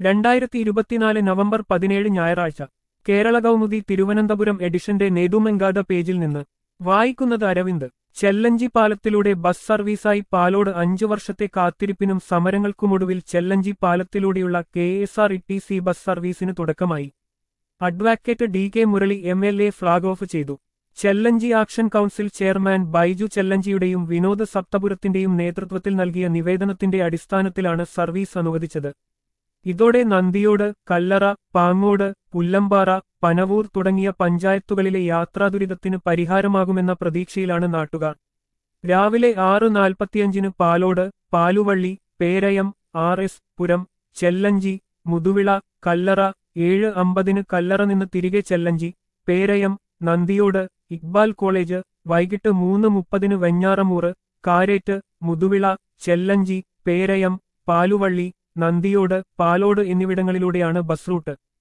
2024 November 17 ഞായറാഴ്ച കേരള കൗമുദി തിരുവനന്തപുരം എഡിഷന്റെ നേതുമെങ്കാത പേജിൽ നിന്ന് വായിക്കുന്നത് അരവിന്ദ്. ചെല്ലഞ്ചി പാലത്തിലൂടെ ബസ് സർവീസായി പാലോട് 5 വർഷത്തെ കാത്തിരിപ്പിനും സമരങ്ങൾക്കുമൊടുവിൽ ചെല്ലഞ്ചി പാലത്തിലൂടെയുള്ള KSRTC ബസ് സർവീസിന് തുടക്കമായി. Advocate DK Murali MLA flag off ചെയ്തു. Chellanchi action council chairman Baiju ചെല്ലഞ്ചിയുടെയും വിനോദ് സപ്തപുരത്തിന്റെയും നേതൃത്വത്തിൽ നൽകിയ നിവേദനത്തിന്റെ അടിസ്ഥാനത്തിലാണ് സർവീസ് അനുവദിച്ചത്. ഇതോടെ നന്ദിയോട്, കല്ലറ, പാങ്ങോട്, പുല്ലമ്പാറ, പനവൂർ തുടങ്ങിയ പഞ്ചായത്തുകളിലെ യാത്രാദുരിതത്തിന് പരിഹാരമാകുമെന്ന പ്രതീക്ഷയിലാണ് നാട്ടുകാർ. രാവിലെ 6:45 പാലോട്, പാലുവള്ളി, പേരയം, RS പുരം, ചെല്ലഞ്ചി, മുതുവിള, കല്ലറ, 7:50 കല്ലറ നിന്ന് തിരികെ ചെല്ലഞ്ചി, പേരയം, നന്ദിയോട്, ഇക്ബാൽ കോളേജ്, വൈകിട്ട് 3:30 വെഞ്ഞാറമൂറ്, കാരേറ്റ്, മുതുവിള, ചെല്ലഞ്ചി, പേരയം, പാലുവള്ളി, നന്ദിയോട്, പാലോട് എന്നിവിടങ്ങളിലൂടെയാണ് ബസ് റൂട്ട്.